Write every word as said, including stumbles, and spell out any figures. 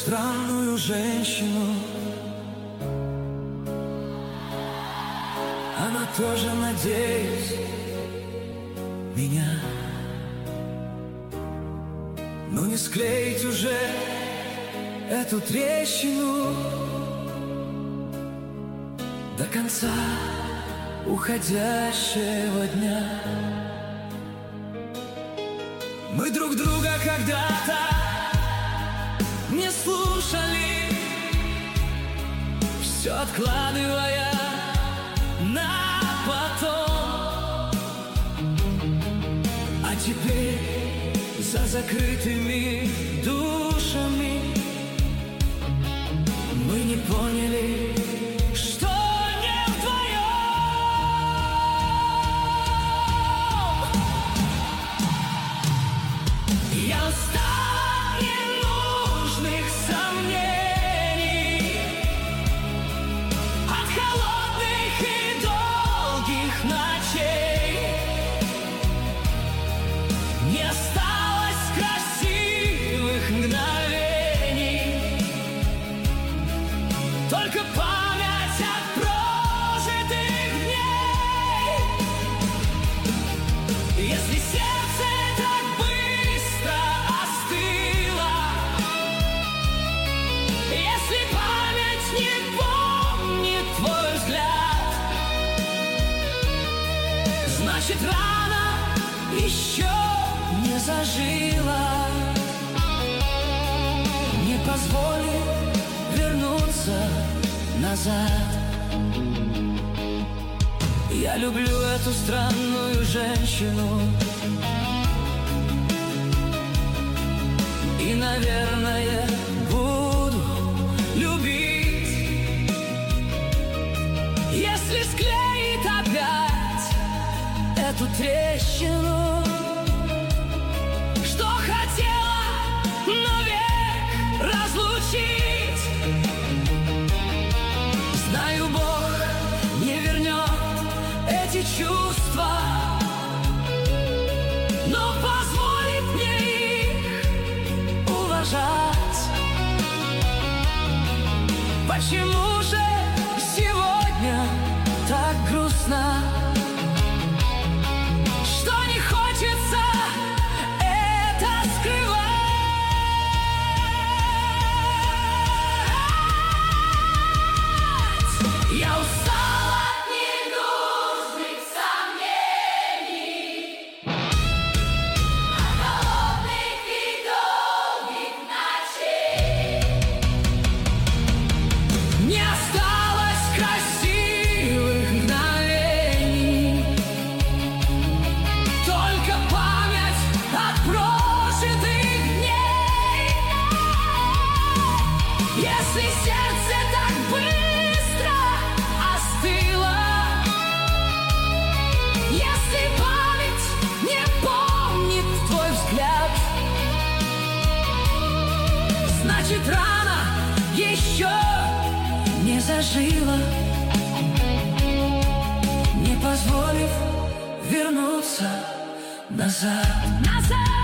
странную женщину. Она тоже, надеюсь, меня. Но не склеить уже эту трещину до конца уходящего дня. Мы друг друга когда-то не слушали, все откладывая на потом. А теперь за закрытыми душами мы не поняли, что не вдвоем. Я устал от ненужных сомнений, от холодных и долгих ночей. Не осталось красивых мгновений, только память от прожитых дней. Если сердце так быстро остыло, если память не помнит твой взгляд, значит, рана еще не зажила. Не позволит вернуться назад. Я люблю эту странную женщину, и, наверное, буду любить, если склеит опять эту трещину, что хотела навек разлучить. Знаю, Бог не вернет эти чувства, но позволит мне их уважать. Почему же сегодня так грустно, что не хочется это скрывать? Я устала от ненужных сомнений, от холодных и долгих ночей. Не осталось красивых мгновений, только память от прожитых дней. Если сердце так быстро остыло, если память не помнит твой взгляд, значит, рана еще не зажила, не позволив вернуться назад. Назад!